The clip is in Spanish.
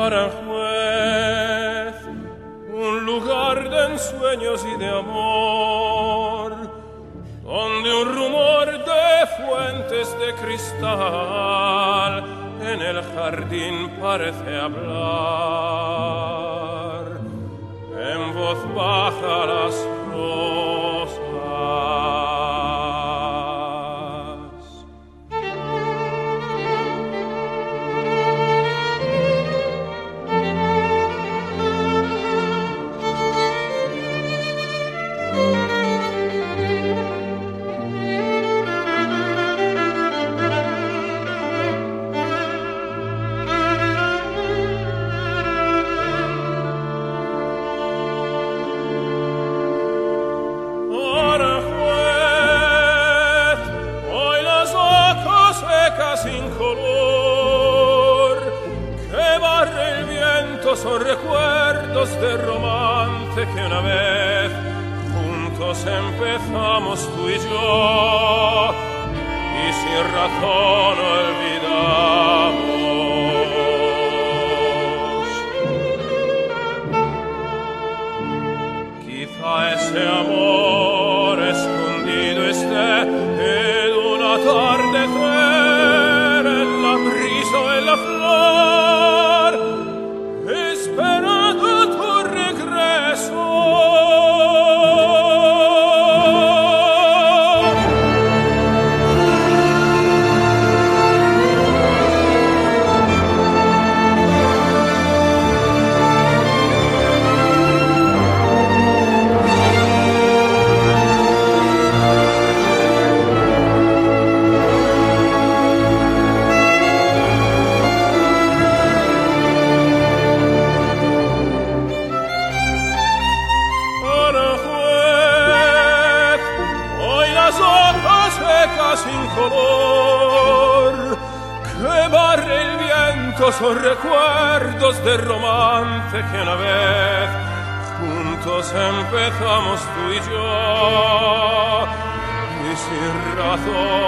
Aranjuez, un lugar de ensueños y de amor, donde un rumor de fuentes de cristal en el jardín parece hablar en voz baja las rosas. Sin color que barre el viento son recuerdos de romance que una vez juntos empezamos tú y yo, y sin razón olvidamos. Quizá ese amor escondido esté en un atardecer, en la flor, esperando tu regreso. Sin color que barre el viento son recuerdos de romance que una vez juntos empezamos tú y yo, y sin razón